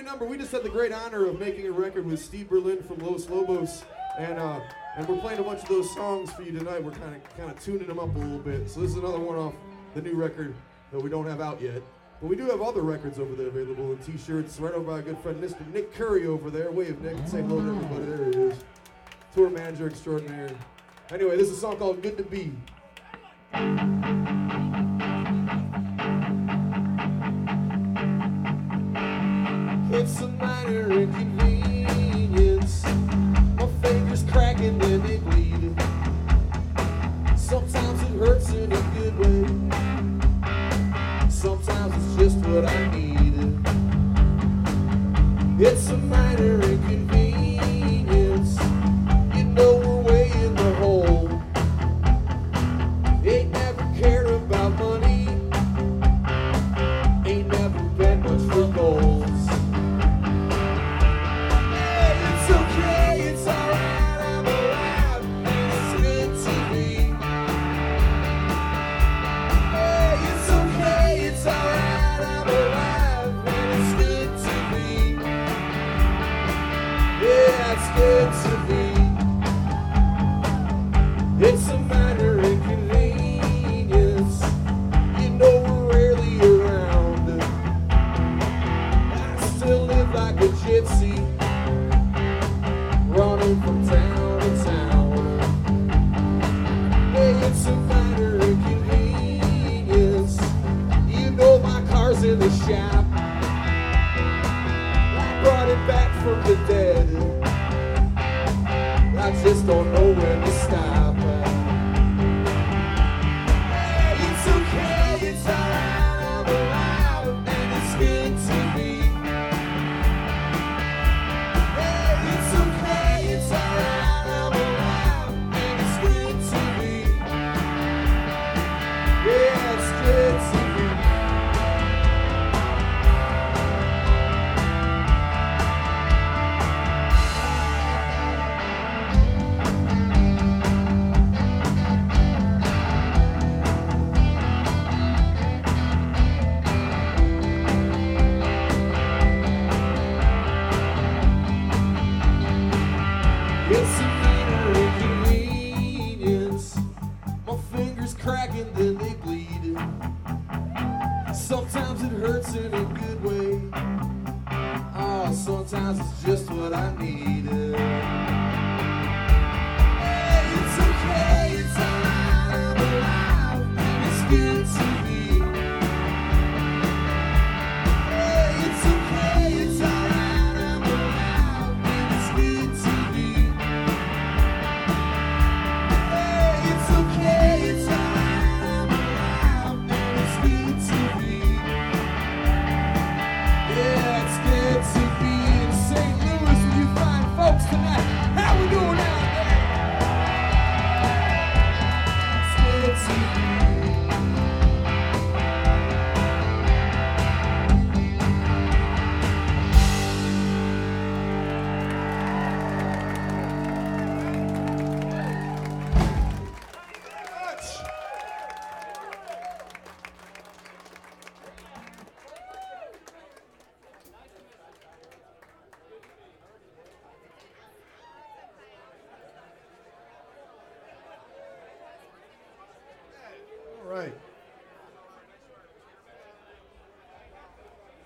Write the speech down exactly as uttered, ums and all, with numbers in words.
number. We just had the great honor of making a record with Steve Berlin from Los Lobos, and uh, and we're playing a bunch of those songs for you tonight. We're kind of kind of tuning them up a little bit. So this is another one off the new record that we don't have out yet, but we do have other records over there available in T-shirts. Right over by our good friend Mister Nick Curry over there. Wave Nick and say hello to everybody. There he is, tour manager extraordinaire. Anyway, this is a song called "Good to Be." It's a minor inconvenience. My fingers cracking and they bleed. Sometimes it hurts in a good way. Sometimes it's just what I need. It's a minor inconvenience. You know we're way in the hole. Ain't never cared about money. Ain't never been much for goals. Good to be. It's a minor inconvenience. You know we're rarely around. I still live like a gypsy, running from town to town. Hey, it's a minor inconvenience. You know my car's in the shop. I brought it back from the dead. I just don't know when to stop. Hey, it's okay, it's alright, I'm alive, and it's good to be. Hey, it's okay, it's alright, I'm alive, and it's good to be. Yeah, it's good to be. It's a minor inconvenience. My fingers cracking, then they bleed. Sometimes it hurts in a good way. Oh, sometimes it's just what I need. Hey, it's okay, it's alright, I'm alive, and it's good to be. Hey, it's okay, it's alright, I'm alive, and it's good to be. It's okay, it's alright, I'm alive, and it's good to be. Yeah, it's good to be in Saint Louis with you fine folks tonight. How we doing out there? It's good to be. All right.